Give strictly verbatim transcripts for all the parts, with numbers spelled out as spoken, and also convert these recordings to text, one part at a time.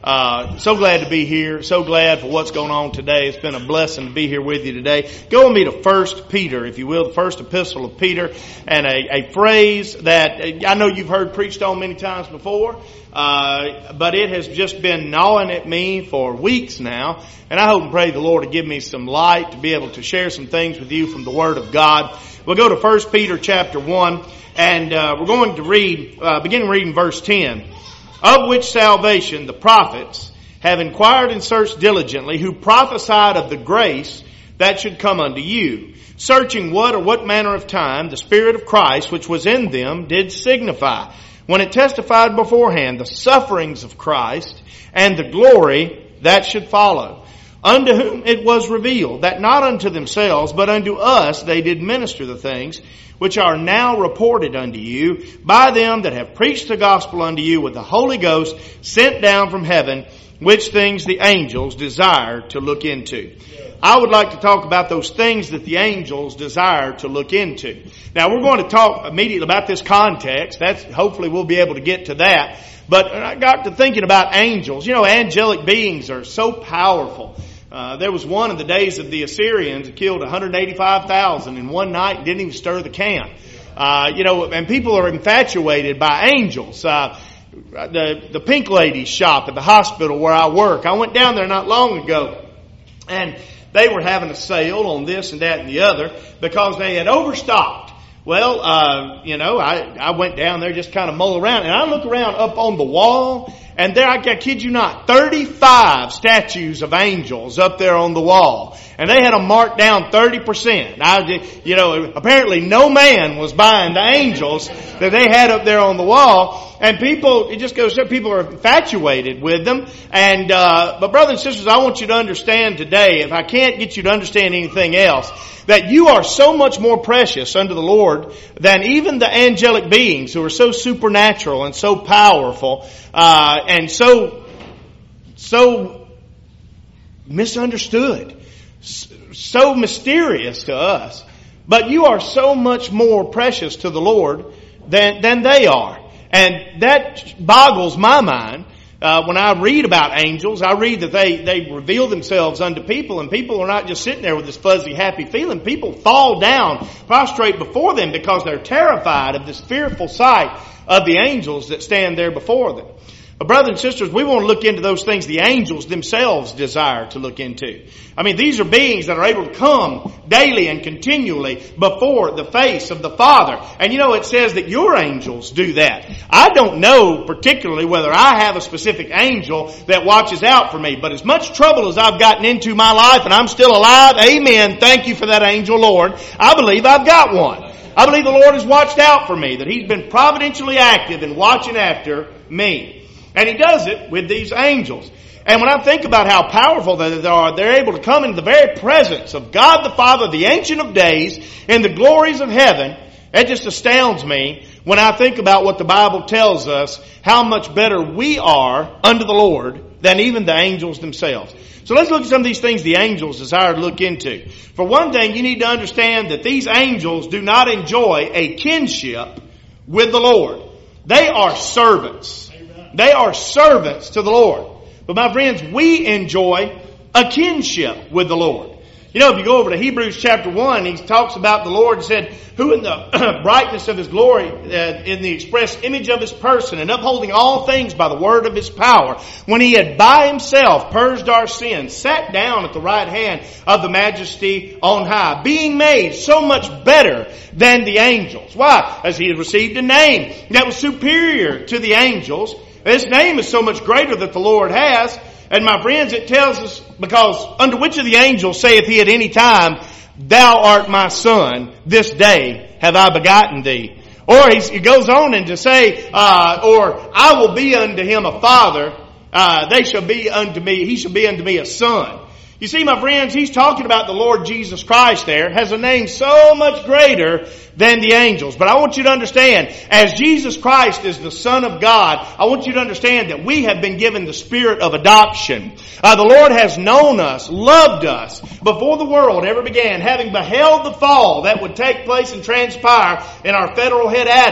Uh, so glad to be here. So glad for what's going on today. It's been a blessing to be here with you today. Go with me to First Peter, if you will, the first epistle of Peter, and a, a phrase that I know you've heard preached on many times before, uh, but it has just been gnawing at me for weeks now, and I hope and pray the Lord to give me some light to be able to share some things with you from the Word of God. We'll go to First Peter chapter one, and uh, we're going to read, uh, begin reading verse ten. Of which salvation the prophets have inquired and searched diligently, who prophesied of the grace that should come unto you, searching what or what manner of time the Spirit of Christ which was in them did signify, when it testified beforehand the sufferings of Christ and the glory that should follow, unto whom it was revealed that not unto themselves but unto us they did minister the things which are now reported unto you by them that have preached the gospel unto you with the Holy Ghost sent down from heaven, which things the angels desire to look into. I would like to talk about those things that the angels desire to look into. Now, we're going to talk immediately about this context. That's, hopefully we'll be able to get to that. But I got to thinking about angels. You know, angelic beings are so powerful. Uh, there was one in the days of the Assyrians that killed one hundred eighty-five thousand in one night and didn't even stir the can. Uh, you know, and people are infatuated by angels. Uh, the, the Pink Ladies shop at the hospital where I work, I went down there not long ago, and they were having a sale on this and that and the other because they had overstocked. Well, uh, you know, I, I went down there just kind of mull around, and I look around up on the wall, and there, I kid you not, thirty-five statues of angels up there on the wall. And they had them marked down thirty percent. I, you know, apparently no man was buying the angels that they had up there on the wall. And people, it just goes to show people are infatuated with them. And, uh, but brothers and sisters, I want you to understand today, if I can't get you to understand anything else, that you are so much more precious unto the Lord than even the angelic beings who are so supernatural and so powerful, uh, and so, so misunderstood, so mysterious to us. But you are so much more precious to the Lord than, than they are. And that boggles my mind. Uh, when I read about angels, I read that they, they reveal themselves unto people, and people are not just sitting there with this fuzzy, happy feeling. People fall down, prostrate before them because they're terrified of this fearful sight of the angels that stand there before them. But brothers and sisters, we want to look into those things the angels themselves desire to look into. I mean, these are beings that are able to come daily and continually before the face of the Father. And you know, it says that your angels do that. I don't know particularly whether I have a specific angel that watches out for me, but as much trouble as I've gotten into my life and I'm still alive, amen, thank you for that angel, Lord. I believe I've got one. I believe the Lord has watched out for me, that He's been providentially active in watching after me. And He does it with these angels. And when I think about how powerful they are, they're able to come into the very presence of God the Father, the Ancient of Days, in the glories of heaven. It just astounds me when I think about what the Bible tells us, how much better we are unto the Lord than even the angels themselves. So let's look at some of these things the angels desire to look into. For one thing, you need to understand that these angels do not enjoy a kinship with the Lord. They are servants. They are servants to the Lord. But my friends, we enjoy a kinship with the Lord. You know, if you go over to Hebrews chapter one, he talks about the Lord and said, who in the brightness of His glory, uh, in the express image of His person, and upholding all things by the word of His power, when He had by Himself purged our sins, sat down at the right hand of the Majesty on high, being made so much better than the angels. Why? As He had received a name that was superior to the angels. This name is so much greater that the Lord has. And my friends, it tells us, because unto which of the angels saith He at any time, Thou art my son, this day have I begotten thee. Or he goes on and to say, uh, or I will be unto him a father, uh, they shall be unto me, he shall be unto me a son. You see, my friends, he's talking about the Lord Jesus Christ there, has a name so much greater than the angels. But I want you to understand, as Jesus Christ is the Son of God, I want you to understand that we have been given the spirit of adoption. Uh, the Lord has known us, loved us, before the world ever began, having beheld the fall that would take place and transpire in our federal head Adam.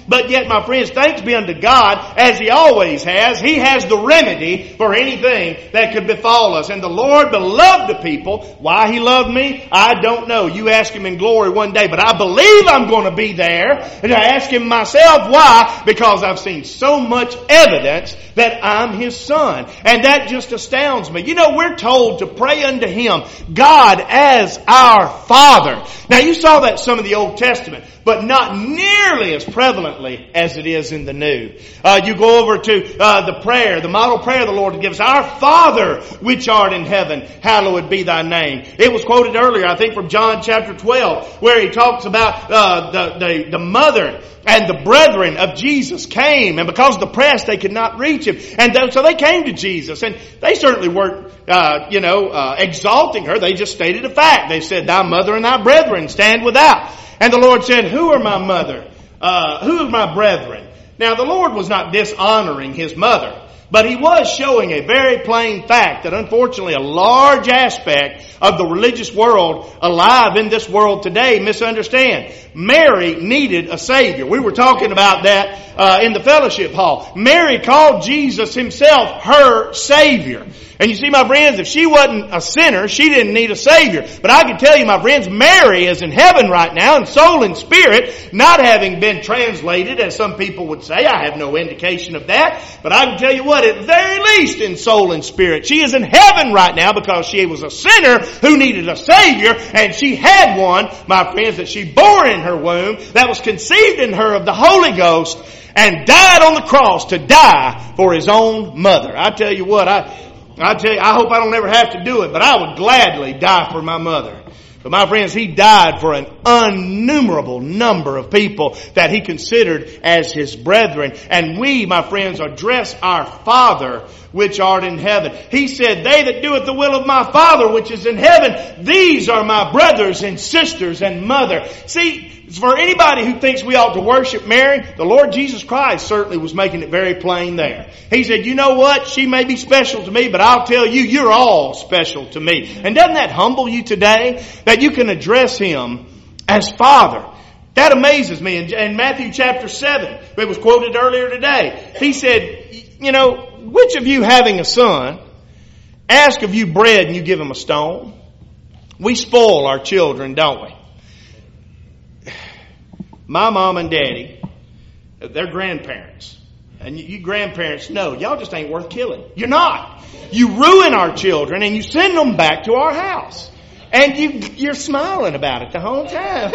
But yet, my friends, thanks be unto God, as He always has, He has the remedy for anything that could befall us. And the Lord beloved the people. Why He loved me, I don't know. You ask Him in glory one day. But I believe I'm going to be there. And I ask Him myself, why? Because I've seen so much evidence that I'm His son. And that just astounds me. You know, we're told to pray unto Him, God as our Father. Now, you saw that in some of the Old Testament, but not nearly as prevalently as it is in the New. Uh, you go over to uh, the prayer, the model prayer the Lord gives, Our Father which art in heaven, hallowed be thy name. It was quoted earlier, I think, from John chapter twelve, where he talks about uh, the, the, the mother and the brethren of Jesus came, and because of the press, they could not reach Him. And th- so they came to Jesus, and they certainly weren't, uh, you know, uh, exalting her. They just stated a fact. They said, Thy mother and thy brethren stand without. And the Lord said, Who are my mother? Uh, who are my brethren? Now, the Lord was not dishonoring His mother, but He was showing a very plain fact that unfortunately a large aspect of the religious world alive in this world today misunderstand. Mary needed a Savior. We were talking about that uh, in the fellowship hall. Mary called Jesus Himself her Savior. And you see, my friends, if she wasn't a sinner, she didn't need a Savior. But I can tell you, my friends, Mary is in heaven right now in soul and spirit, not having been translated, as some people would say. I have no indication of that. But I can tell you what, at the very least in soul and spirit, she is in heaven right now because she was a sinner who needed a Savior, and she had one, my friends, that she bore in her womb, that was conceived in her of the Holy Ghost, and died on the cross to die for His own mother. I tell you what, I... I tell you, I hope I don't ever have to do it, but I would gladly die for my mother. But my friends, He died for an innumerable number of people that He considered as His brethren. And we, my friends, address our Father which art in heaven. He said, They that doeth the will of my Father which is in heaven, these are my brothers and sisters and mother. See, for anybody who thinks we ought to worship Mary, the Lord Jesus Christ certainly was making it very plain there. He said, you know what? She may be special to me, but I'll tell you, you're all special to me. And doesn't that humble you today? That you can address Him as Father. That amazes me. In, in Matthew chapter seven, it was quoted earlier today. He said, you know, which of you having a son, ask of you bread and you give him a stone? We spoil our children, don't we? My mom and daddy, they're grandparents. And you, you grandparents know, y'all just ain't worth killing. You're not. You ruin our children and you send them back to our house. And you, you're smiling about it the whole time.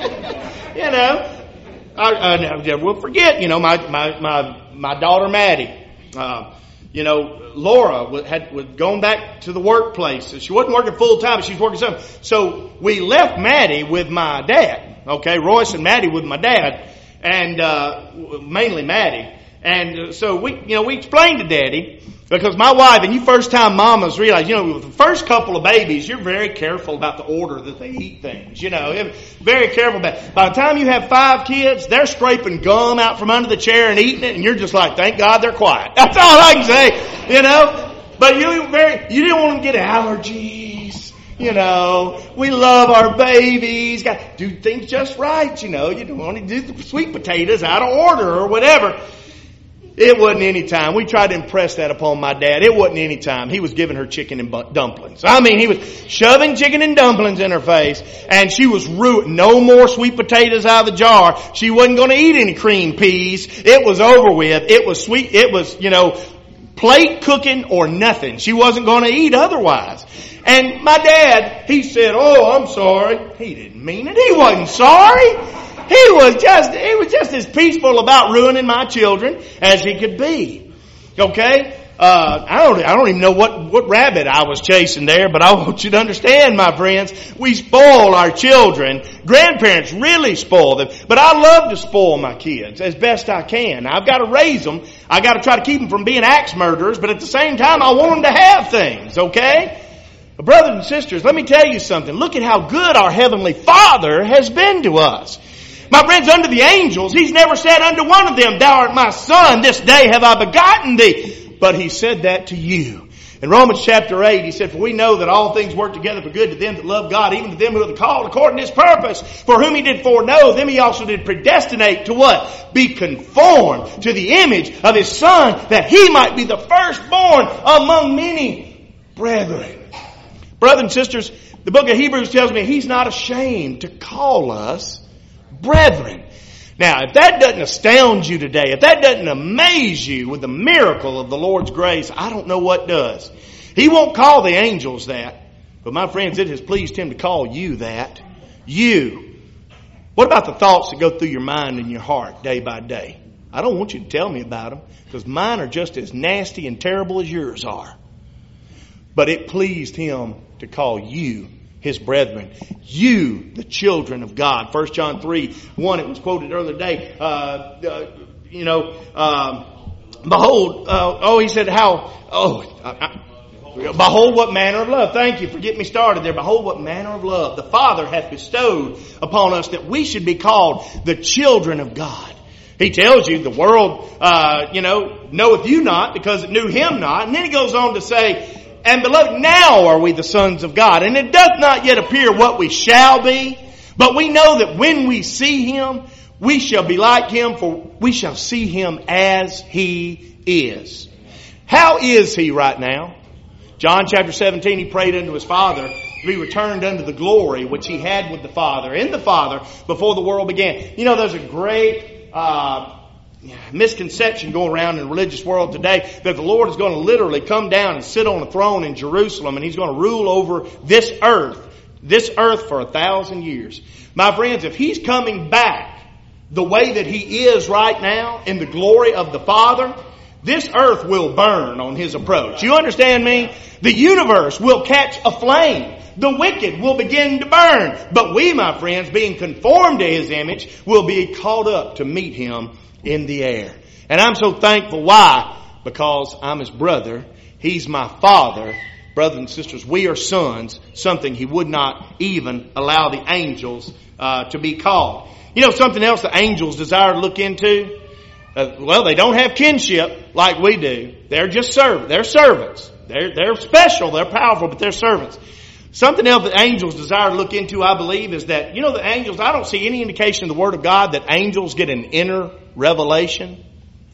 You know, I, I, we'll forget, you know, my, my, my, my daughter Maddie, uh, you know, Laura had, had gone back to the workplace. She wasn't working full time, but she was working something. So we left Maddie with my dad. Okay, Royce and Maddie with my dad, and uh, mainly Maddie. And uh, so we, you know, we explained to Daddy, because my wife, and you first time mamas realize, you know, with the first couple of babies, you're very careful about the order that they eat things. You know, very careful about it. By the time you have five kids, they're scraping gum out from under the chair and eating it, and you're just like, thank God they're quiet. That's all I can say, you know. But you very, you didn't want them to get allergies. You know, we love our babies. Got to do things just right. You know, you don't want to do the sweet potatoes out of order or whatever. It wasn't any time. We tried to impress that upon my dad. It wasn't any time. He was giving her chicken and dumplings. I mean, he was shoving chicken and dumplings in her face, and she was ruined. No more sweet potatoes out of the jar. She wasn't going to eat any cream peas. It was over with. It was sweet. It was, you know, plate cooking or nothing. She wasn't going to eat otherwise. And my dad, he said, oh, I'm sorry. He didn't mean it. He wasn't sorry. He was just, he was just as peaceful about ruining my children as he could be. Okay? Uh, I don't, I don't even know what, what rabbit I was chasing there, but I want you to understand, my friends, we spoil our children. Grandparents really spoil them. But I love to spoil my kids as best I can. I've got to raise them. I've got to try to keep them from being axe murderers, but at the same time, I want them to have things, okay? But brothers and sisters, let me tell you something. Look at how good our Heavenly Father has been to us. My friends, unto the angels, He's never said unto one of them, thou art my son, this day have I begotten thee. but He said that to you. In Romans chapter eight, He said, for we know that all things work together for good to them that love God, even to them who are called according to His purpose. For whom He did foreknow, them He also did predestinate to what? Be conformed to the image of His Son, that He might be the firstborn among many brethren. Brothers and sisters, the book of Hebrews tells me He's not ashamed to call us brethren. Now, if that doesn't astound you today, if that doesn't amaze you with the miracle of the Lord's grace, I don't know what does. He won't call the angels that. But my friends, it has pleased Him to call you that. You. What about the thoughts that go through your mind and your heart day by day? I don't want you to tell me about them, because mine are just as nasty and terrible as yours are. But it pleased Him to call you His brethren. You, the children of God. First John three, one, it was quoted earlier today. Uh, uh, you know, um, behold, uh, oh, he said how, oh, I, I, behold what manner of love. Thank you for getting me started there. Behold what manner of love the Father hath bestowed upon us, that we should be called the children of God. He tells you the world, uh, you know, knoweth you not because it knew Him not. And then He goes on to say, and beloved, now are we the sons of God. And it doth not yet appear what we shall be. But we know that when we see Him, we shall be like Him, for we shall see Him as He is. How is He right now? John chapter seventeen, He prayed unto His Father to be returned unto the glory which He had with the Father, in the Father, before the world began. You know, there's a great uh misconception going around in the religious world today that the Lord is going to literally come down and sit on a throne in Jerusalem, and He's going to rule over this earth, this earth for a thousand years. My friends, if He's coming back the way that He is right now in the glory of the Father, this earth will burn on His approach. You understand me? The universe will catch a flame. The wicked will begin to burn. But we, my friends, being conformed to His image, will be caught up to meet Him in the air. And I'm so thankful. Why? Because I'm His brother. He's my Father. Brothers and sisters, we are sons, something He would not even allow the angels uh, to be called. You know something else the angels desire to look into? Uh, well, they don't have kinship like we do. They're just servants. They're servants. They're, they're special. They're powerful, but they're servants. Something else that angels desire to look into, I believe, is that, you know, the angels, I don't see any indication in the Word of God that angels get an inner revelation.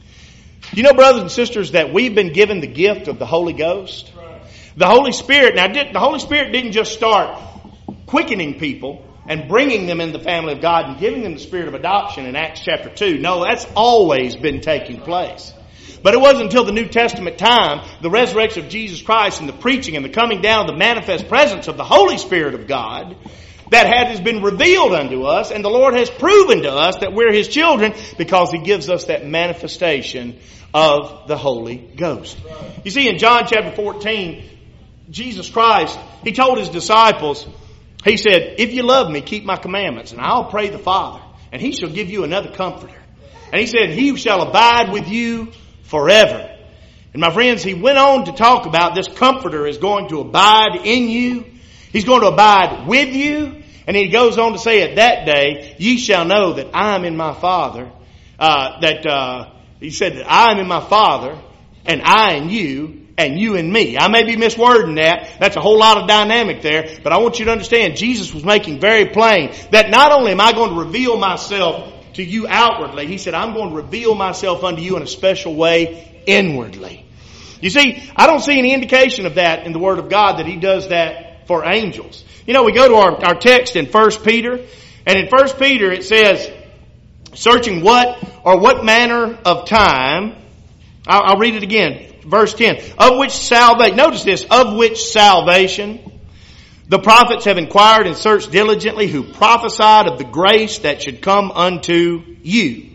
You know, brothers and sisters, that we've been given the gift of the Holy Ghost. The Holy Spirit, now the Holy Spirit didn't just start quickening people and bringing them in the family of God and giving them the spirit of adoption in Acts chapter two. No, that's always been taking place. But it wasn't until the New Testament time, the resurrection of Jesus Christ and the preaching and the coming down of the manifest presence of the Holy Spirit of God, that has been revealed unto us, and the Lord has proven to us that we're His children because He gives us that manifestation of the Holy Ghost. You see, in John chapter fourteen, Jesus Christ, He told His disciples, He said, if you love Me, keep My commandments, and I'll pray the Father, and He shall give you another comforter. And He said, He shall abide with you forever. And my friends, He went on to talk about this comforter is going to abide in you. He's going to abide with you. And He goes on to say, at that day, ye shall know that I am in My Father. Uh, that, uh, He said that I am in My Father, and I in you, and you in Me. I may be miswording that. That's a whole lot of dynamic there. But I want you to understand, Jesus was making very plain that not only am I going to reveal Myself to you outwardly, He said, I'm going to reveal Myself unto you in a special way inwardly. You see, I don't see any indication of that in the Word of God, that He does that for angels. You know, we go to our, our text in First Peter, and in First Peter it says, searching what or what manner of time, I'll, I'll read it again, verse ten, of which salvation, notice this, of which salvation the prophets have inquired and searched diligently, who prophesied of the grace that should come unto you.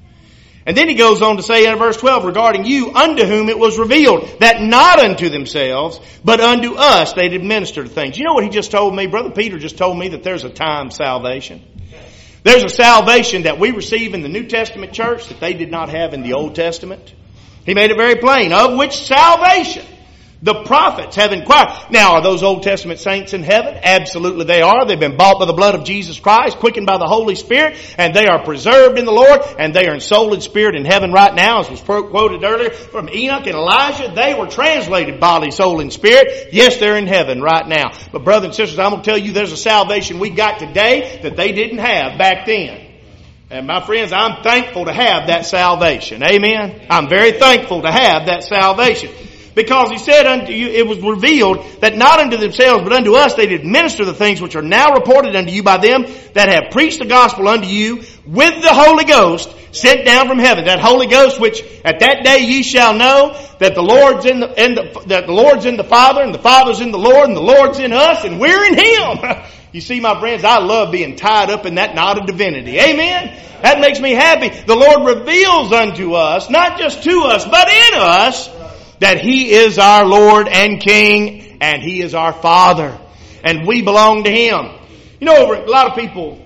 And then he goes on to say in verse twelve, regarding you, unto whom it was revealed, that not unto themselves, but unto us they did minister to things. You know what he just told me? Brother Peter just told me that there's a time salvation. There's a salvation that we receive in the New Testament church that they did not have in the Old Testament. He made it very plain, of which salvation The prophets have inquired. Now, are those Old Testament saints in heaven? Absolutely they are. They've been bought by the blood of Jesus Christ, quickened by the Holy Spirit, and they are preserved in the Lord, and they are in soul and spirit in heaven right now, as was quoted earlier from Enoch and Elijah. They were translated body, soul, and spirit. Yes, they're in heaven right now. But brothers and sisters, I'm going to tell you there's a salvation we got today that they didn't have back then. And my friends, I'm thankful to have that salvation. Amen? I'm very thankful to have that salvation. Because he said unto you, it was revealed that not unto themselves, but unto us they did minister the things which are now reported unto you by them that have preached the gospel unto you with the Holy Ghost sent down from heaven. That Holy Ghost which at that day ye shall know that the Lord's in the, in the that the Lord's in the Father, and the Father's in the Lord, and the Lord's in us, and we're in Him. You see, my friends, I love being tied up in that knot of divinity. Amen? That makes me happy. The Lord reveals unto us, not just to us, but in us, that He is our Lord and King, and He is our Father, and we belong to Him. You know, a lot of people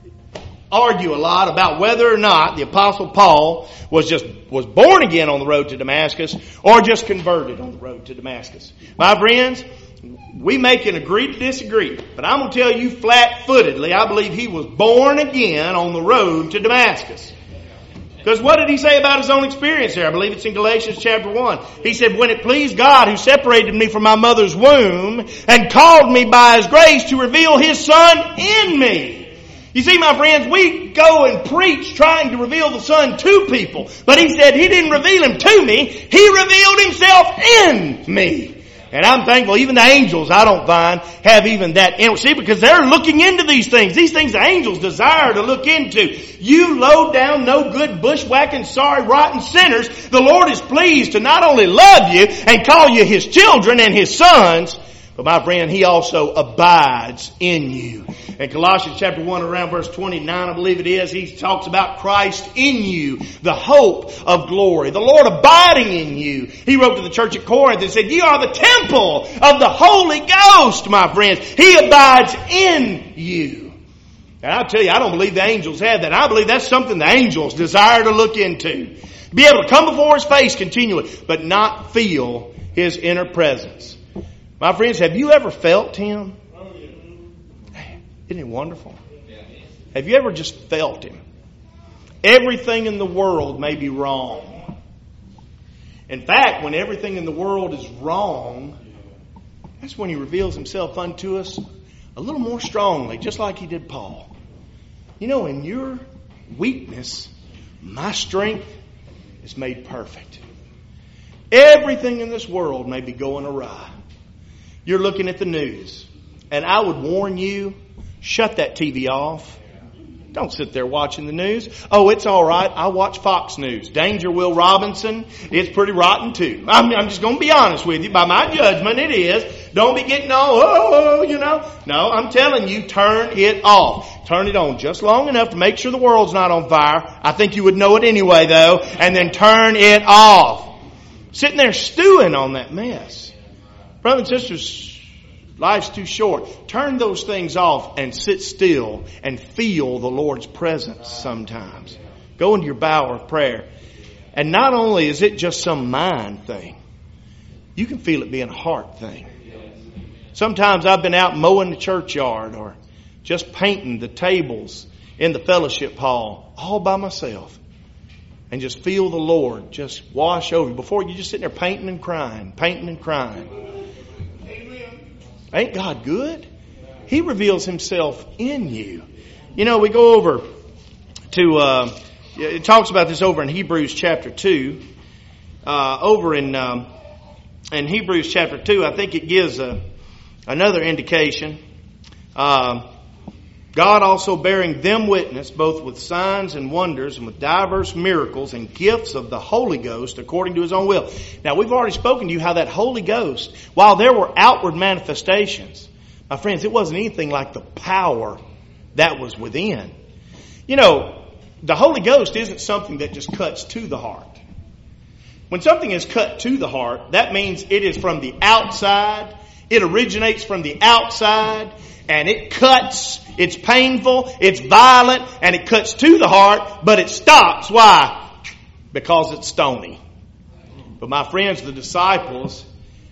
argue a lot about whether or not the Apostle Paul was just was born again on the road to Damascus or just converted on the road to Damascus. My friends, we may can agree to disagree, but I'm going to tell you flat-footedly, I believe he was born again on the road to Damascus. Because what did he say about his own experience there? I believe it's in Galatians chapter one. He said, when it pleased God who separated me from my mother's womb and called me by His grace to reveal His Son in me. You see, my friends, we go and preach trying to reveal the Son to people. But he said He didn't reveal Him to me. He revealed Himself in me. And I'm thankful even the angels, I don't find, have even that. See, because they're looking into these things. These things the angels desire to look into. You low down, no good, bushwhacking, sorry, rotten sinners, the Lord is pleased to not only love you and call you His children and His sons, but my friend, He also abides in you. In Colossians chapter one, around verse twenty-nine, I believe it is, he talks about Christ in you, the hope of glory, the Lord abiding in you. He wrote to the church at Corinth and said, ye are the temple of the Holy Ghost, my friends. He abides in you. And I'll tell you, I don't believe the angels have that. I believe that's something the angels desire to look into. Be able to come before His face continually, but not feel His inner presence. My friends, have you ever felt Him? Isn't it wonderful? Have you ever just felt Him? Everything in the world may be wrong. In fact, when everything in the world is wrong, that's when He reveals Himself unto us a little more strongly, just like He did Paul. You know, in your weakness, my strength is made perfect. Everything in this world may be going awry. You're looking at the news, and I would warn you, shut that T V off. Don't sit there watching the news. Oh, it's all right. I watch Fox News. Danger Will Robinson, it's pretty rotten too. I'm, I'm just going to be honest with you. By my judgment, it is. Don't be getting all, oh, you know. No, I'm telling you, turn it off. Turn it on just long enough to make sure the world's not on fire. I think you would know it anyway, though. And then turn it off. Sitting there stewing on that mess. Brothers and sisters, life's too short. Turn those things off and sit still and feel the Lord's presence sometimes. Go into your bower of prayer. And not only is it just some mind thing, you can feel it being a heart thing. Sometimes I've been out mowing the churchyard or just painting the tables in the fellowship hall all by myself. And just feel the Lord just wash over you. Before you just sitting there painting and crying, painting and crying. Ain't God good? He reveals Himself in you. You know, we go over to, uh, it talks about this over in Hebrews chapter two. Uh, over in, um, in Hebrews chapter two, I think it gives a, another indication. Uh, God also bearing them witness, both with signs and wonders and with diverse miracles and gifts of the Holy Ghost according to His own will. Now, we've already spoken to you how that Holy Ghost, while there were outward manifestations, my friends, it wasn't anything like the power that was within. You know, the Holy Ghost isn't something that just cuts to the heart. When something is cut to the heart, that means it is from the outside. It originates from the outside. And it cuts, it's painful, it's violent, and it cuts to the heart, but it stops. Why? Because it's stony. But my friends, the disciples,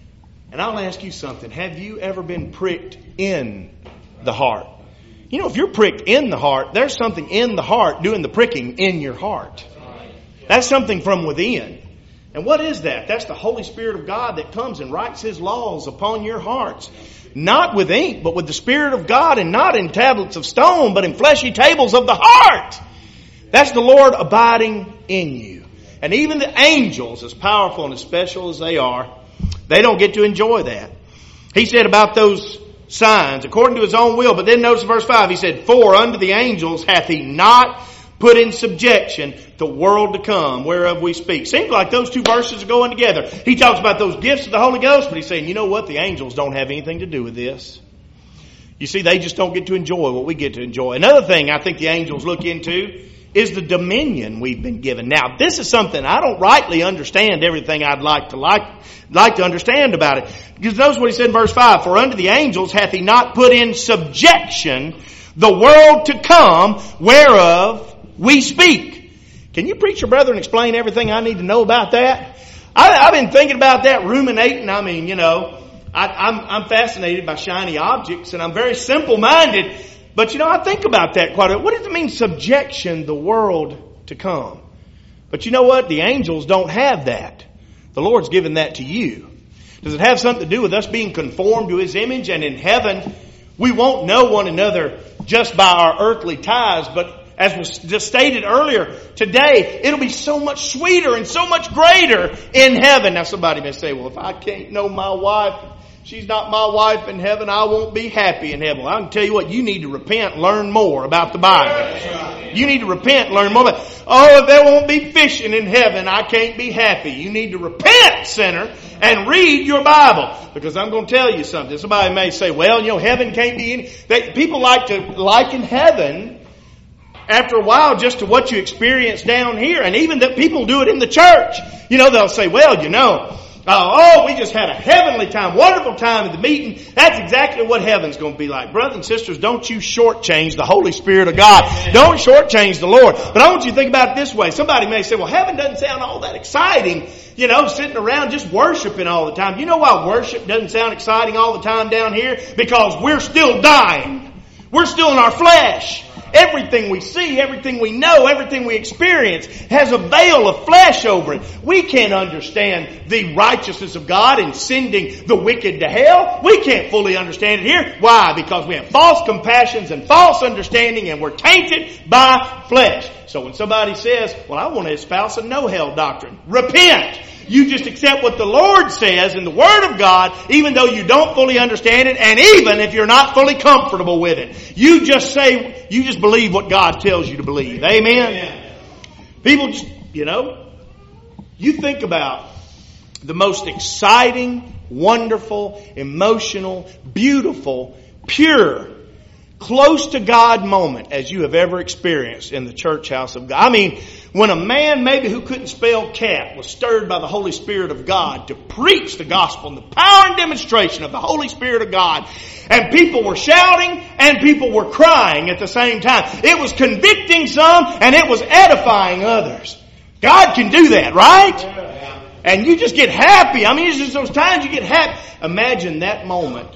And I'll ask you something. Have you ever been pricked in the heart? You know, if you're pricked in the heart, there's something in the heart doing the pricking in your heart. That's something from within. And what is that? That's the Holy Spirit of God that comes and writes His laws upon your hearts. Not with ink, but with the Spirit of God, and not in tablets of stone, but in fleshy tables of the heart. That's the Lord abiding in you. And even the angels, as powerful and as special as they are, they don't get to enjoy that. He said about those signs, according to His own will, but then notice verse five, He said, for unto the angels hath He not put in subjection the world to come, whereof we speak. Seems like those two verses are going together. He talks about those gifts of the Holy Ghost, but he's saying, you know what? The angels don't have anything to do with this. You see, they just don't get to enjoy what we get to enjoy. Another thing I think the angels look into is the dominion we've been given. Now, this is something I don't rightly understand everything I'd like to like, like to understand about it. Because notice what he said in verse five, for unto the angels hath He not put in subjection the world to come, whereof we speak. Can you, preacher brethren, explain everything I need to know about that? I, I've been thinking about that, ruminating. I mean, you know, I, I'm, I'm fascinated by shiny objects, and I'm very simple-minded. But, you know, I think about that quite a bit. What does it mean, subjection, the world to come? But you know what? The angels don't have that. The Lord's given that to you. Does it have something to do with us being conformed to His image? And in heaven, we won't know one another just by our earthly ties, but as was just stated earlier, today, it'll be so much sweeter and so much greater in heaven. Now somebody may say, well, if I can't know my wife, she's not my wife in heaven, I won't be happy in heaven. Well, I can tell you what, you need to repent and learn more about the Bible. You need to repent and learn more about it. Oh, if there won't be fishing in heaven, I can't be happy. You need to repent, sinner, and read your Bible. Because I'm going to tell you something. Somebody may say, well, you know, heaven can't be any... They, people like to liken heaven after a while just to what you experience down here. And even that people do it in the church. You know, they'll say, well, you know, uh, oh, we just had a heavenly time, wonderful time at the meeting. That's exactly what heaven's going to be like. Brothers and sisters, don't you shortchange the Holy Spirit of God. Don't shortchange the Lord. But I want you to think about it this way. Somebody may say, well, heaven doesn't sound all that exciting, you know, sitting around just worshiping all the time. You know why worship doesn't sound exciting all the time down here? Because we're still dying. We're still in our flesh. Everything we see, everything we know, everything we experience has a veil of flesh over it. We can't understand the righteousness of God in sending the wicked to hell. We can't fully understand it here. Why? Because we have false compassions and false understanding, and we're tainted by flesh. So when somebody says, well, I want to espouse a no hell doctrine, repent. You just accept what the Lord says in the Word of God, even though you don't fully understand it, and even if you're not fully comfortable with it. You just say, you just believe what God tells you to believe. Amen? Amen. People just, you know, you think about the most exciting, wonderful, emotional, beautiful, pure, close to God moment as you have ever experienced in the church house of God. I mean, when a man maybe who couldn't spell cat was stirred by the Holy Spirit of God to preach the gospel and the power and demonstration of the Holy Spirit of God, and people were shouting and people were crying at the same time. It was convicting some and it was edifying others. God can do that, right? And you just get happy. I mean, it's just those times you get happy. Imagine that moment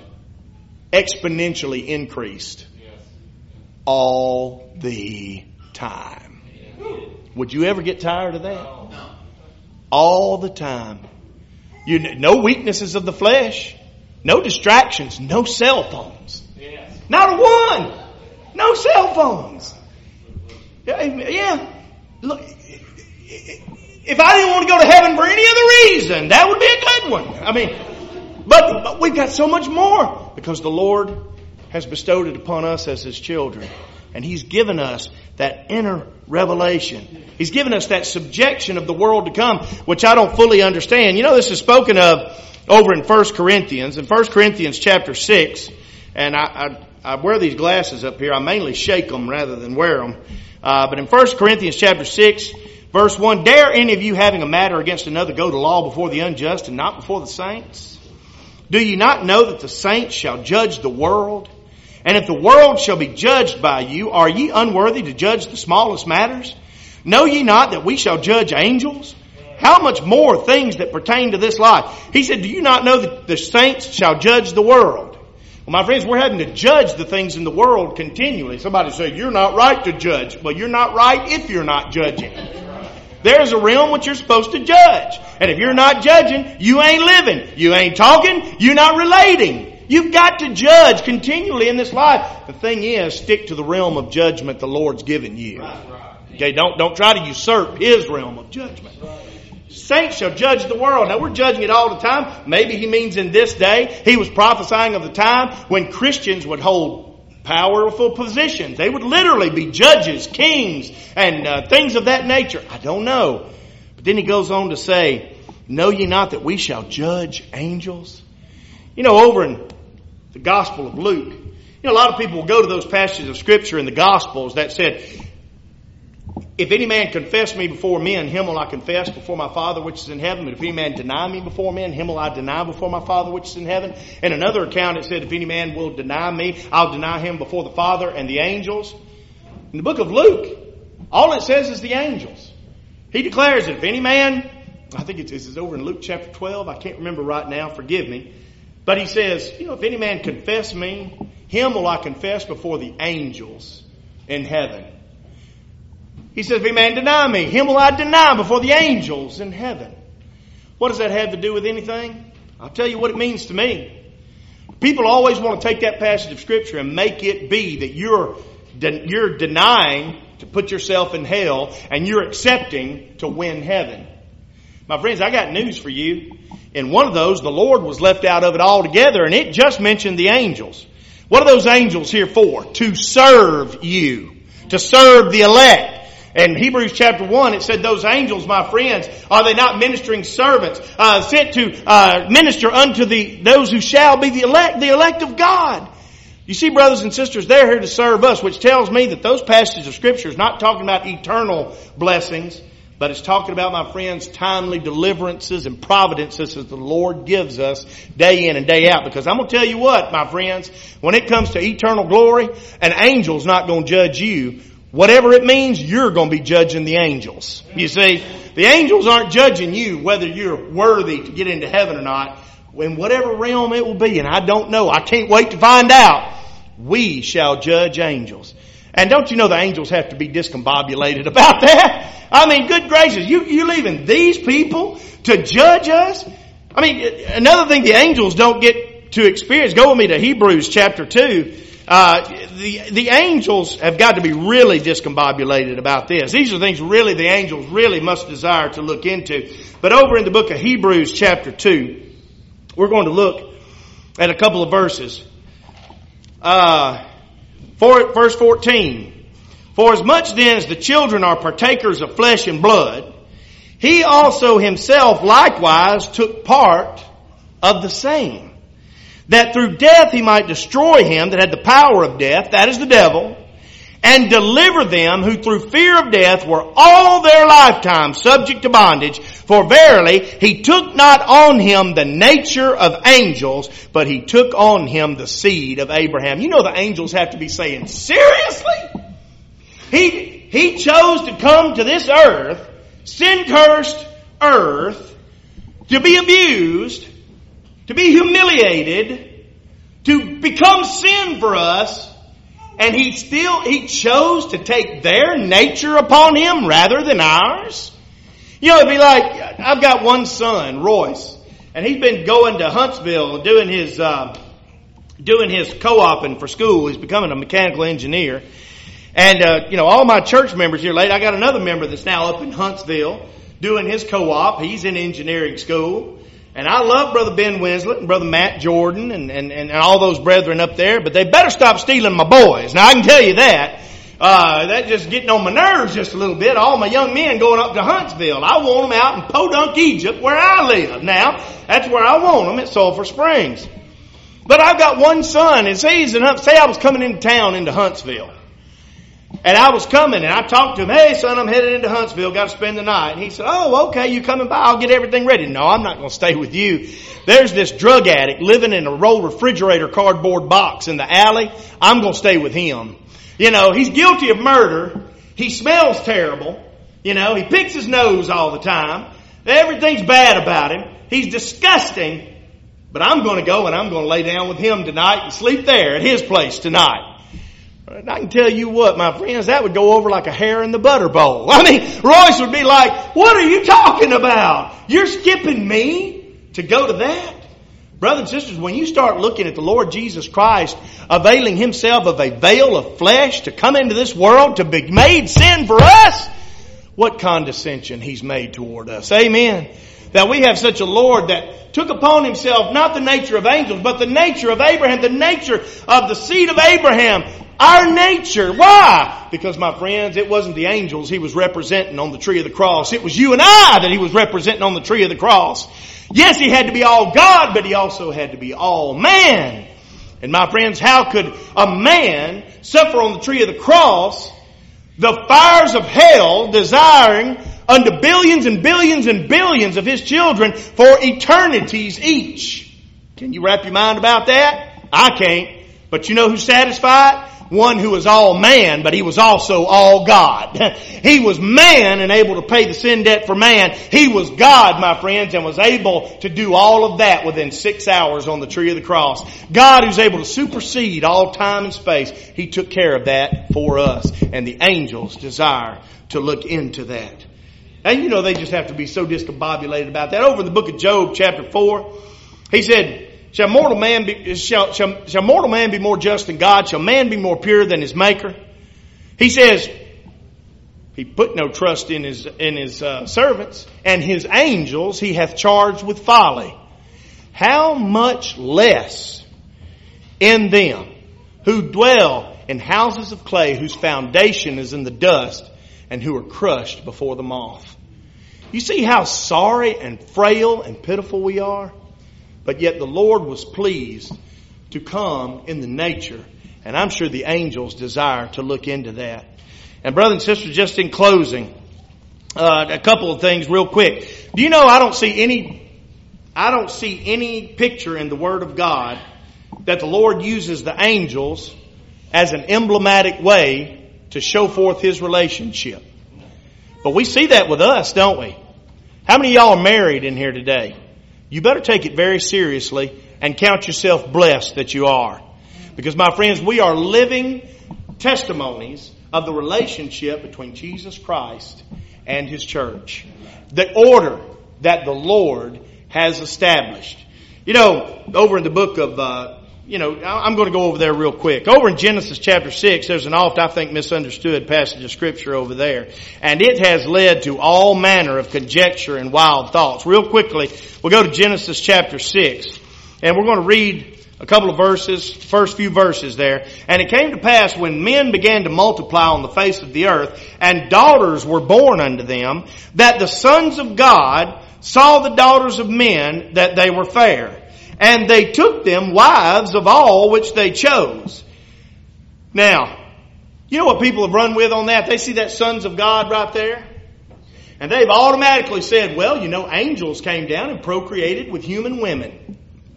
exponentially increased all the time. Would you ever get tired of that? All the time. You no weaknesses of the flesh, no distractions, no cell phones. Not a one. No cell phones. Yeah. Look, if I didn't want to go to heaven for any other reason, that would be a good one. I mean, but, but we've got so much more because the Lord has bestowed it upon us as His children. And He's given us that inner revelation. He's given us that subjection of the world to come, which I don't fully understand. You know, this is spoken of over in First Corinthians. In First Corinthians chapter six, and I, I, I wear these glasses up here. I mainly shake them rather than wear them. Uh, but in First Corinthians chapter six, verse one, dare any of you having a matter against another go to law before the unjust and not before the saints? Do you not know that the saints shall judge the world? And if the world shall be judged by you, are ye unworthy to judge the smallest matters? Know ye not that we shall judge angels? how much more things that pertain to this life? He said, do you not know that the saints shall judge the world? Well, my friends, we're having to judge the things in the world continually. Somebody say, you're not right to judge. Well, you're not right if you're not judging. There's a realm which you're supposed to judge. And if you're not judging, you ain't living. You ain't talking. You're not relating. You've got to judge continually in this life. The thing is, stick to the realm of judgment the Lord's given you. Okay, don't, don't try to usurp His realm of judgment. Saints shall judge the world. Now, we're judging it all the time. Maybe He means in this day. He was prophesying of the time when Christians would hold powerful positions. They would literally be judges, kings, and uh, things of that nature. I don't know. But then He goes on to say, know ye not that we shall judge angels? You know, over in the Gospel of Luke, you know, a lot of people will go to those passages of Scripture in the Gospels that said, if any man confess me before men, him will I confess before my Father which is in heaven. But if any man deny me before men, him will I deny before my Father which is in heaven. In another account it said, if any man will deny me, I'll deny him before the Father and the angels. In the book of Luke, all it says is the angels. He declares that if any man, I think it's, it's over in Luke chapter twelve, I can't remember right now, forgive me. But he says, you know, if any man confess me, him will I confess before the angels in heaven. He says, if any man deny me, him will I deny before the angels in heaven. What does that have to do with anything? I'll tell you what it means to me. People always want to take that passage of Scripture and make it be that you're, de- you're denying to put yourself in hell and you're accepting to win heaven. My friends, I got news for you. In one of those, the Lord was left out of it altogether, and it just mentioned the angels. What are those angels here for? To serve you. To serve the elect. In Hebrews chapter one, it said those angels, my friends, are they not ministering servants, uh, sent to uh, minister unto the those who shall be the elect, the elect of God. You see, brothers and sisters, they're here to serve us, which tells me that those passages of Scripture is not talking about eternal blessings, but it's talking about, my friends, timely deliverances and providences that the Lord gives us day in and day out. Because I'm going to tell you what, my friends, when it comes to eternal glory, an angel's not going to judge you. Whatever it means, you're going to be judging the angels. You see, the angels aren't judging you whether you're worthy to get into heaven or not. In whatever realm it will be, and I don't know, I can't wait to find out, we shall judge angels. And don't you know the angels have to be discombobulated about that? I mean, good gracious, you, you leaving these people to judge us? I mean, another thing the angels don't get to experience, go with me to Hebrews chapter two. Uh, the, the angels have got to be really discombobulated about this. These are things really the angels really must desire to look into. But over in the book of Hebrews chapter two, we're going to look at a couple of verses. Uh, for, verse fourteen. For as much then as the children are partakers of flesh and blood, he also himself likewise took part of the same, that through death he might destroy him that had the power of death, that is the devil, and deliver them who through fear of death were all their lifetime subject to bondage. For verily he took not on him the nature of angels, but he took on him the seed of Abraham. You know the angels have to be saying, seriously? He, he chose to come to this earth, sin-cursed earth, to be abused, to be humiliated, to become sin for us, and he still, he chose to take their nature upon him rather than ours. You know, it'd be like, I've got one son, Royce, and he's been going to Huntsville and doing his, uh, doing his co-oping for school. He's becoming a mechanical engineer. And, uh, you know, all my church members here lately, I got another member that's now up in Huntsville doing his co-op. He's in engineering school. And I love Brother Ben Winslet and Brother Matt Jordan and, and, and all those brethren up there, but they better stop stealing my boys. Now I can tell you that. Uh, that's just getting on my nerves just a little bit. All my young men going up to Huntsville. I want them out in Podunk, Egypt, where I live. Now, that's where I want them, at Sulphur Springs. But I've got one son, and say, he's in, say I was coming into town into Huntsville. And I was coming, and I talked to him, hey, son, I'm headed into Huntsville, got to spend the night. And he said, oh, okay, you coming by? I'll get everything ready. No, I'm not going to stay with you. There's this drug addict living in a roll refrigerator cardboard box in the alley. I'm going to stay with him. You know, he's guilty of murder. He smells terrible. You know, he picks his nose all the time. Everything's bad about him. He's disgusting. But I'm going to go and I'm going to lay down with him tonight and sleep there at his place tonight. And I can tell you what, my friends, that would go over like a hair in the butter bowl. I mean, Royce would be like, what are you talking about? You're skipping me to go to that? Brothers and sisters, when you start looking at the Lord Jesus Christ availing himself of a veil of flesh to come into this world to be made sin for us, what condescension he's made toward us. Amen. That we have such a Lord that took upon himself not the nature of angels, but the nature of Abraham, the nature of the seed of Abraham. Our nature. Why? Because, my friends, it wasn't the angels he was representing on the tree of the cross. It was you and I that he was representing on the tree of the cross. Yes, he had to be all God, but he also had to be all man. And my friends, how could a man suffer on the tree of the cross, the fires of hell desiring unto billions and billions and billions of his children for eternities each? Can you wrap your mind about that? I can't. But you know who's satisfied? One who was all man, but he was also all God. He was man and able to pay the sin debt for man. He was God, my friends, and was able to do all of that within six hours on the tree of the cross. God who's able to supersede all time and space. He took care of that for us. And the angels desire to look into that. And you know they just have to be so discombobulated about that. Over in the book of Job, chapter four, he said, Shall mortal man be, shall, shall, shall mortal man be more just than God? Shall man be more pure than his maker? He says, he put no trust in his, in his uh, servants, and his angels he hath charged with folly. How much less in them who dwell in houses of clay, whose foundation is in the dust, and who are crushed before the moth. You see how sorry and frail and pitiful we are? But yet the Lord was pleased to come in the nature. And I'm sure the angels desire to look into that. And brothers and sisters, just in closing, uh, a couple of things real quick. Do you know I don't see any, I don't see any picture in the Word of God that the Lord uses the angels as an emblematic way to show forth His relationship. But we see that with us, don't we? How many of y'all are married in here today? You better take it very seriously and count yourself blessed that you are. Because, my friends, we are living testimonies of the relationship between Jesus Christ and His church. The order that the Lord has established. You know, over in the book of, uh, you know, I'm going to go over there real quick. Over in Genesis chapter six, there's an oft, I think, misunderstood passage of Scripture over there. And it has led to all manner of conjecture and wild thoughts. Real quickly, we'll go to Genesis chapter six. And we're going to read a couple of verses, first few verses there. And it came to pass when men began to multiply on the face of the earth, and daughters were born unto them, that the sons of God saw the daughters of men that they were fair. And they took them wives of all which they chose. Now, you know what people have run with on that? They see that sons of God right there. And they've automatically said, well, you know, angels came down and procreated with human women.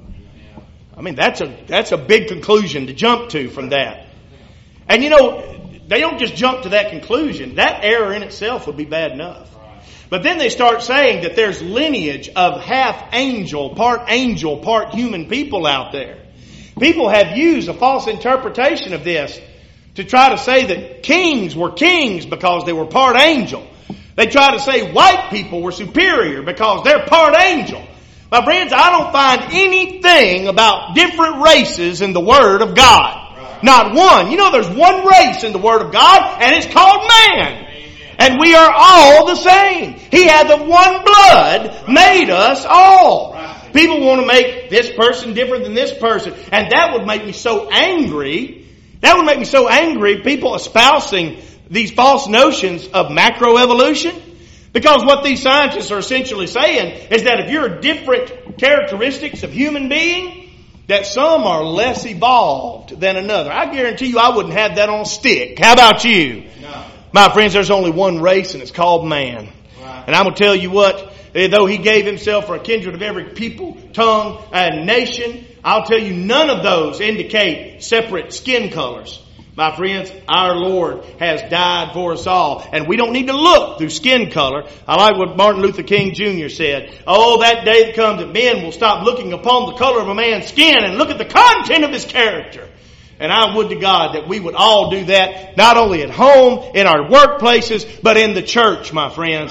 I mean, that's a, that's a big conclusion to jump to from that. And you know, they don't just jump to that conclusion. That error in itself would be bad enough. But then they start saying that there's lineage of half angel, part angel, part human people out there. People have used a false interpretation of this to try to say that kings were kings because they were part angel. They try to say white people were superior because they're part angel. My friends, I don't find anything about different races in the Word of God. Not one. You know, there's one race in the Word of God, and it's called man. And we are all the same. He hath of one blood made us all. Right. People want to make this person different than this person. And that would make me so angry. That would make me so angry, people espousing these false notions of macroevolution. Because what these scientists are essentially saying is that if you're different characteristics of human being, that some are less evolved than another. I guarantee you I wouldn't have that on a stick. How about you? No. My friends, there's only one race, and it's called man. Right. And I'm going to tell you what, though He gave Himself for a kindred of every people, tongue, and nation, I'll tell you none of those indicate separate skin colors. My friends, our Lord has died for us all. And we don't need to look through skin color. I like what Martin Luther King Junior said. Oh, that day that comes that men will stop looking upon the color of a man's skin and look at the content of his character. And I would to God that we would all do that, not only at home, in our workplaces, but in the church, my friends.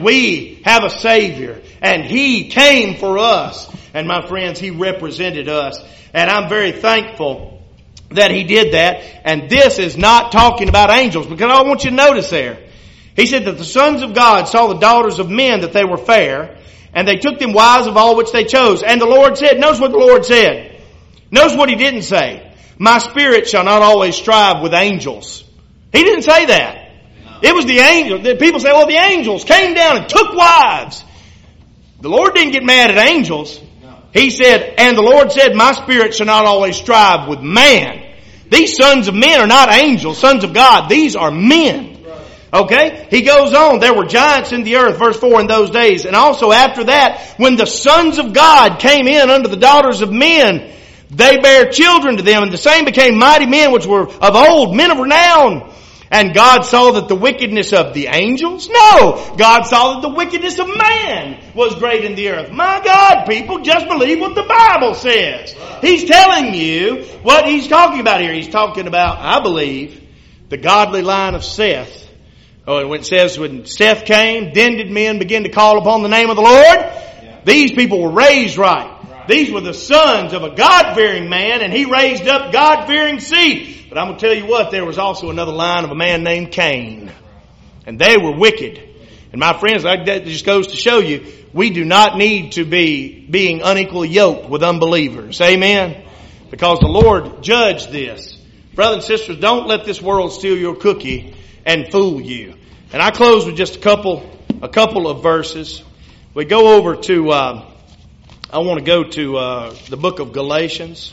We have a Savior, and He came for us. And my friends, He represented us. And I'm very thankful that He did that. And this is not talking about angels, because I want you to notice there. He said that the sons of God saw the daughters of men that they were fair, and they took them wives of all which they chose. And the Lord said, notice what the Lord said. Notice what He didn't say. My spirit shall not always strive with angels. He didn't say that. It was the angels. People say, well, the angels came down and took wives. The Lord didn't get mad at angels. He said, and the Lord said, my spirit shall not always strive with man. These sons of men are not angels, sons of God. These are men. Okay? He goes on. There were giants in the earth, verse four, in those days. And also after that, when the sons of God came in unto the daughters of men, they bare children to them, and the same became mighty men which were of old, men of renown. And God saw that the wickedness of the angels? No! God saw that the wickedness of man was great in the earth. My God, people, just believe what the Bible says. He's telling you what He's talking about here. He's talking about, I believe, the godly line of Seth. Oh, and when it says when Seth came, then did men begin to call upon the name of the Lord. These people were raised right. These were the sons of a God-fearing man, and he raised up God-fearing seed. But I'm going to tell you what, there was also another line of a man named Cain. And they were wicked. And my friends, that just goes to show you, we do not need to be being unequally yoked with unbelievers. Amen? Because the Lord judged this. Brothers and sisters, don't let this world steal your cookie and fool you. And I close with just a couple, a couple of verses. We go over to... Uh, I want to go to uh, the book of Galatians.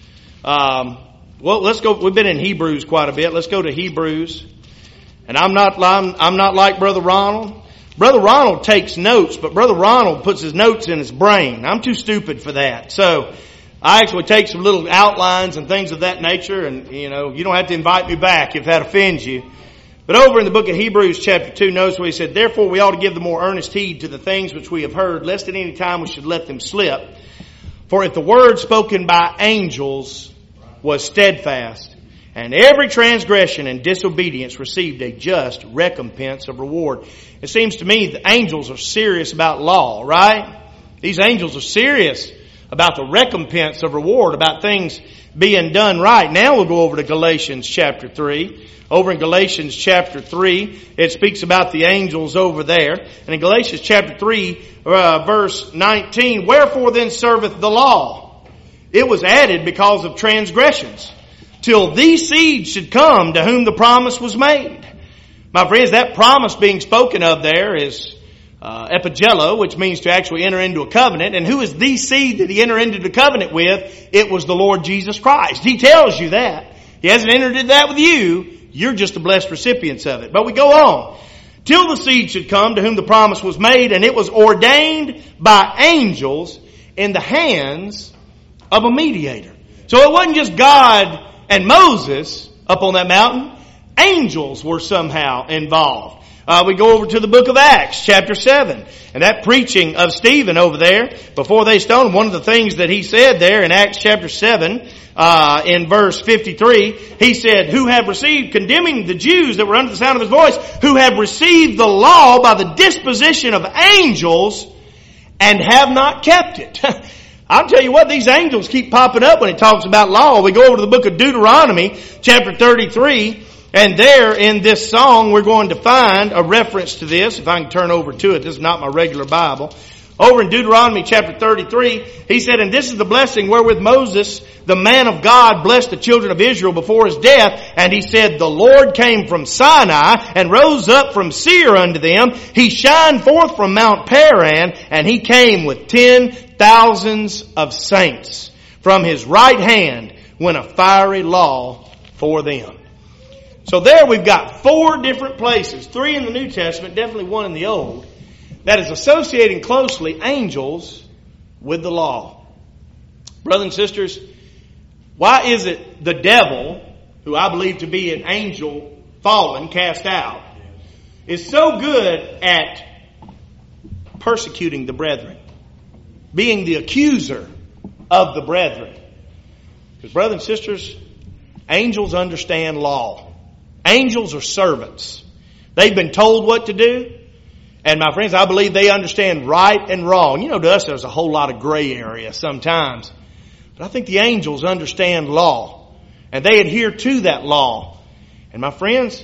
Um, well, let's go. We've been in Hebrews quite a bit. Let's go to Hebrews. And I'm not. I'm, I'm not like Brother Ronald. Brother Ronald takes notes, but Brother Ronald puts his notes in his brain. I'm too stupid for that. So I actually take some little outlines and things of that nature. And you know, you don't have to invite me back if that offends you. But over in the book of Hebrews chapter two, notice what he said, therefore we ought to give the more earnest heed to the things which we have heard, lest at any time we should let them slip. For if the word spoken by angels was steadfast, and every transgression and disobedience received a just recompense of reward. It seems to me the angels are serious about law, right? These angels are serious about the recompense of reward, about things being done right. Now we'll go over to Galatians chapter three. Over in Galatians chapter three, it speaks about the angels over there. And in Galatians chapter three, uh, verse nineteen, wherefore then serveth the law? It was added because of transgressions, till these seeds should come to whom the promise was made. My friends, that promise being spoken of there is uh, epigello, which means to actually enter into a covenant. And who is the seed that he entered into the covenant with? It was the Lord Jesus Christ. He tells you that. He hasn't entered into that with you. You're just the blessed recipients of it. But we go on. Till the seed should come to whom the promise was made, and it was ordained by angels in the hands of a mediator. So it wasn't just God and Moses up on that mountain. Angels were somehow involved. Uh, we go over to the book of Acts, chapter seven. And that preaching of Stephen over there, before they stoned him, one of the things that he said there in Acts chapter seven, uh, in verse fifty-three, he said, who have received, condemning the Jews that were under the sound of his voice, who have received the law by the disposition of angels and have not kept it. I'll tell you what, these angels keep popping up when it talks about law. We go over to the book of Deuteronomy, chapter thirty-three, and there in this song we're going to find a reference to this. If I can turn over to it, this is not my regular Bible. Over in Deuteronomy chapter thirty-three, he said, and this is the blessing wherewith Moses, the man of God, blessed the children of Israel before his death. And he said, the Lord came from Sinai and rose up from Seir unto them. He shined forth from Mount Paran, and he came with ten thousands of saints from his right hand when a fiery law for them. So there we've got four different places, three in the New Testament, definitely one in the Old, that is associating closely angels with the law. Brothers and sisters, why is it the devil, who I believe to be an angel fallen, cast out, is so good at persecuting the brethren, being the accuser of the brethren. Because brothers and sisters, angels understand law. Angels are servants. They've been told what to do. And my friends, I believe they understand right and wrong. You know, to us there's a whole lot of gray area sometimes. But I think the angels understand law. And they adhere to that law. And my friends,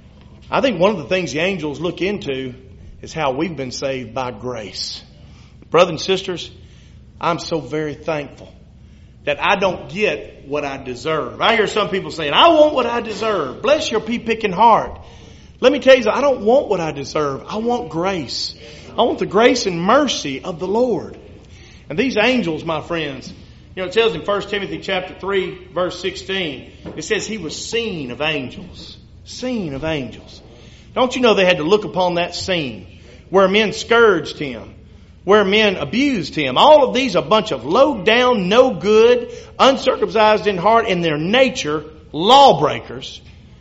I think one of the things the angels look into is how we've been saved by grace. Brothers and sisters, I'm so very thankful that I don't get what I deserve. I hear some people saying, I want what I deserve. Bless your pea-picking heart. Let me tell you, I don't want what I deserve. I want grace. I want the grace and mercy of the Lord. And these angels, my friends, you know, it tells in First Timothy chapter three, verse sixteen, it says he was seen of angels. Seen of angels. Don't you know they had to look upon that scene where men scourged him, where men abused him. All of these, a bunch of low down, no good, uncircumcised in heart, in their nature, lawbreakers.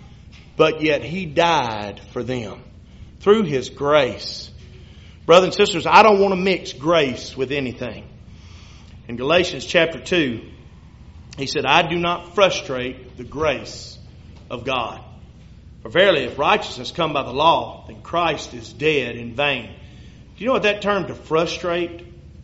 But yet he died for them through his grace. Brothers and sisters, I don't want to mix grace with anything. In Galatians chapter two, he said, I do not frustrate the grace of God. For verily, if righteousness come by the law, then Christ is dead in vain. Do you know what that term to frustrate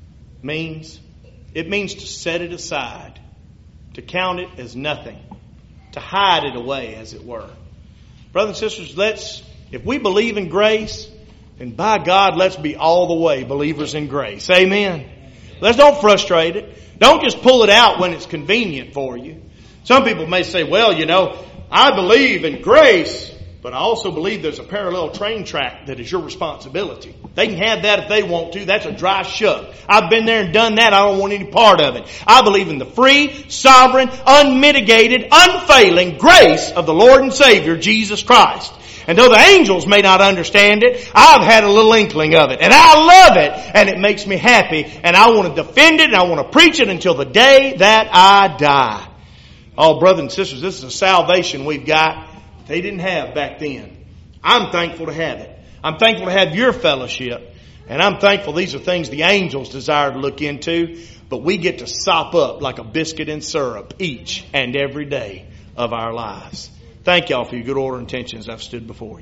means? It means to set it aside, to count it as nothing, to hide it away, as it were. Brothers and sisters, let's, if we believe in grace, then by God, let's be all the way believers in grace. Amen. Let's don't frustrate it. Don't just pull it out when it's convenient for you. Some people may say, well, you know, I believe in grace, but I also believe there's a parallel train track that is your responsibility. They can have that if they want to. That's a dry shuck. I've been there and done that. I don't want any part of it. I believe in the free, sovereign, unmitigated, unfailing grace of the Lord and Savior, Jesus Christ. And though the angels may not understand it, I've had a little inkling of it. And I love it. And it makes me happy. And I want to defend it and I want to preach it until the day that I die. Oh, brothers and sisters, this is a salvation we've got they didn't have back then. I'm thankful to have it. I'm thankful to have your fellowship. And I'm thankful these are things the angels desire to look into. But we get to sop up like a biscuit in syrup each and every day of our lives. Thank y'all for your good order and intentions. I've stood before you.